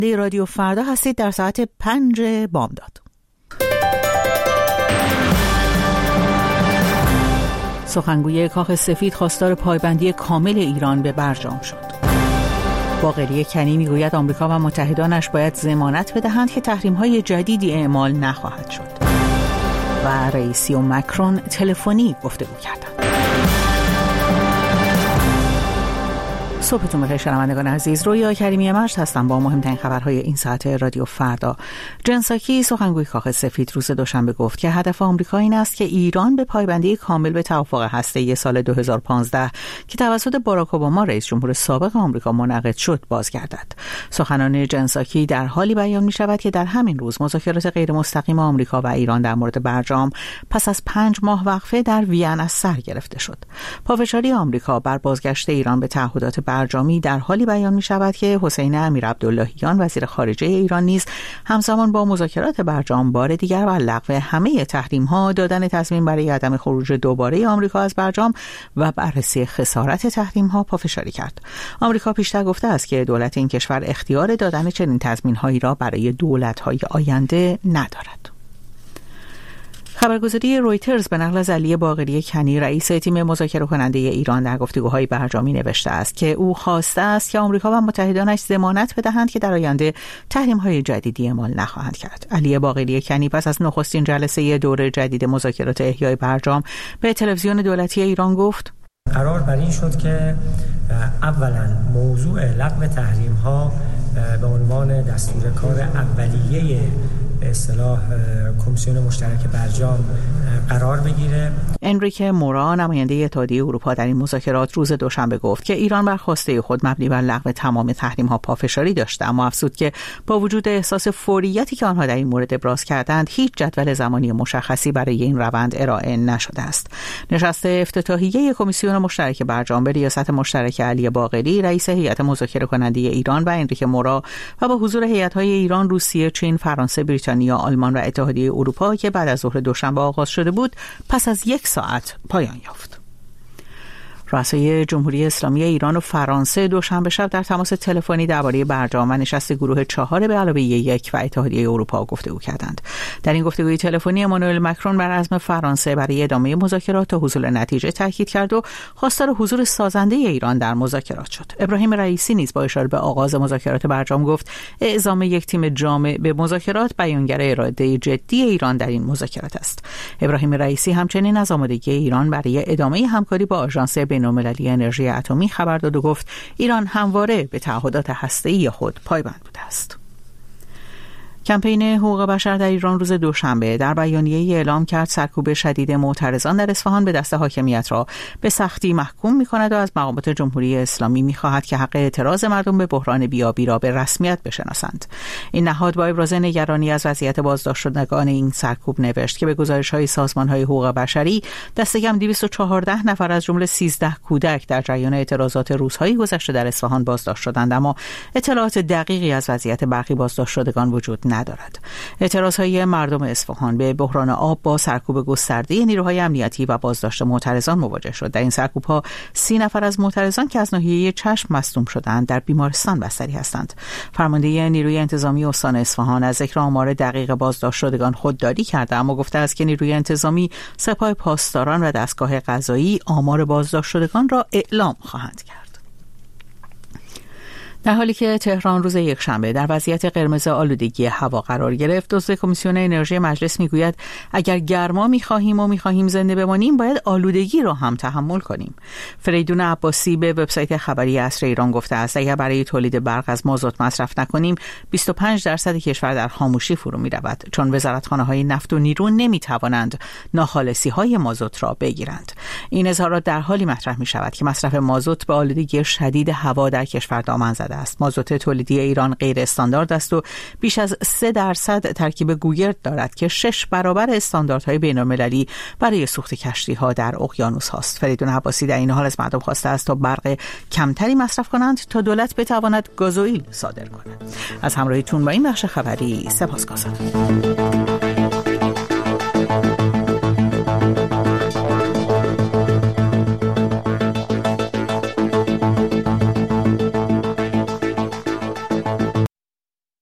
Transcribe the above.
رادیو فردا هستید در ساعت 5 بامداد. سخنگوی کاخ سفید خواستار پایبندی کامل ایران به برجام شد. باقری کنی میگوید آمریکا و متحدانش باید ضمانت بدهند که تحریم‌های جدیدی اعمال نخواهد شد. و رئیسی و مکرون تلفنی گفتگو کردند. صبحتون بخیر شنوندگان عزیز، رویا کریمی مشت هستم با مهمترین خبرهای این ساعت رادیو فردا. جن ساکی سخنگوی کاخ سفید روز دوشنبه گفت که هدف آمریکا این است که ایران به پایبندی کامل به توافق هسته‌ای سال 2015 که توسط باراک اوباما رئیس جمهور سابق آمریکا منعقد شد بازگردد. سخنان جن ساکی در حالی بیان می شود که در همین روز مذاکرات غیر مستقیم آمریکا و ایران در مورد برجام پس از 5 ماه وقفه در وین از سر گرفته شد. پافشاری آمریکا بر بازگشت ایران به تعهدات برجامی در حالی بیان می شود که حسین امیرعبداللهیان وزیر خارجه ایران نیز همزمان با مذاکرات برجام بار دیگر و لغو همه تحریم ها، دادن تضمین برای عدم خروج دوباره آمریکا از برجام و بررسی خسارت تحریم ها پافشاری کرد. آمریکا پیشتر گفته است که دولت این کشور اختیار دادن چنین تضمین هایی را برای دولت های آینده ندارد. خبرگزاری رویترز به نقل از علی باقری کنی رئیس تیم مذاکره کننده ایران در گفتگوهای برجامی نوشته است که او خواسته است که آمریکا و متحدانش ضمانت بدهند که در آینده تحریم‌های جدیدی اعمال نخواهند کرد. علی باقری کنی پس از نخستین جلسه دوره جدید مذاکرات احیای برجام به تلویزیون دولتی ایران گفت: قرار بر این شد که اولا موضوع لغو تحریم‌ها به عنوان دستور کار اولیه به اصطلاح کمیسیون مشترک برجام قرار بگیره. انریکه مورا نماینده اتحادیه اروپا در این مذاکرات روز دوشنبه گفت که ایران بر خواسته خود مبنی بر لغو تمام تحریم‌ها پافشاری داشته، اما افزود که با وجود احساس فوریتی که آنها در این مورد ابراز کردند هیچ جدول زمانی مشخصی برای این روند ارائه نشده است. نشست افتتاحیه کمیسیون مشترک برجام به ریاست مشترک علی باقری رئیس هیئت مذاکره کننده ایران و انریکه مورا و با حضور هیئت‌های ایران، روسیه، چین، فرانسه، بریتانیا، آلمان و اتحادیه اروپا که بعد از ظهر دوشنبه آغاز شده بود پس از 1 ساعت پایان یافت. رؤسای جمهوری اسلامی ایران و فرانسه دوشنبه شب در تماس تلفنی درباره برجام و نشست گروه 4 به علاوه 1 و اتحادیه اروپا گفتگو کردند. در این گفتگوی تلفنی امانوئل مکرون بر عزم فرانسه برای ادامه مذاکرات تا حصول نتیجه تاکید کرد و خواستار حضور سازنده ایران در مذاکرات شد. ابراهیم رئیسی نیز با اشاره به آغاز مذاکرات برجام گفت اعزام یک تیم جامع به مذاکرات بیانگر اراده جدی ایران در این مذاکرات است. ابراهیم رئیسی همچنین از آمادگی ایران برای ادامه همکاری با آژانس بین‌المللی انرژی اتمی خبر داد و گفت ایران همواره به تعهدات هسته‌ای خود پایبند بوده است. کمپین حقوق بشر در ایران روز دوشنبه در بیانیه‌ای اعلام کرد سرکوب شدید معترضان در اصفهان به دست حاکمیت را به سختی محکوم می‌کند و از مقامات جمهوری اسلامی می‌خواهد که حق اعتراض مردم به بحران بیابی را به رسمیت بشناسند. این نهاد با ابراز نگرانی از وضعیت بازداشت شدگان این سرکوب نوشت که به گزارش‌های سازمان‌های حقوق بشری دست کم 214 نفر از جمله 13 کودک در جریان اعتراضات روزهای گذشته در اصفهان بازداشت شدند، اما اطلاعات دقیقی از وضعیت برخی بازداشت شدگان وجود ندارد. اعتراضهای مردم اصفهان به بحران آب با سرکوب گسترده نیروهای امنیتی و بازداشت معترضان مواجه شد. در این سرکوب‌ها 30 نفر از معترضان که از ناحیه چشم مصدوم شدند در بیمارستان بستری هستند. فرمانده نیروی انتظامی استان اصفهان از ذکر آمار دقیق بازداشت شدگان خودداری کرده، اما گفته است که نیروی انتظامی، سپاه پاسداران و دستگاه قضایی آمار بازداشت شدگان را اعلام خواهند کرد. در حالی که تهران روز یکشنبه در وضعیت قرمز آلودگی هوا قرار گرفت، عضو کمیسیون انرژی مجلس میگوید اگر گرما میخواهیم زنده بمانیم باید آلودگی را هم تحمل کنیم. فریدون عباسی به وبسایت خبری عصر ایران گفته است اگر برای تولید برق از مازوت مصرف نکنیم 25% کشور در خاموشی فرو میرود، چون وزارتخانه‌های نفت و نیرو نمیتوانند ناخالصی‌های مازوت را بگیرند. این اظهارات در حالی مطرح میشود که مصرف مازوت به آلودگی شدید هوا در کشور دامن زده است. مازوت تولیدی ایران غیر استاندارد است و بیش از 3% ترکیب گوگرد دارد که 6 برابر استانداردهای بین‌المللی برای سوخت کشتی‌ها در اقیانوس هاست. فریدون عباسی در این حال از مردم خواسته است تا برق کمتری مصرف کنند تا دولت بتواند گازوئیل صادر کند. از همراهیتون با این بخش خبری سپاسگزارم.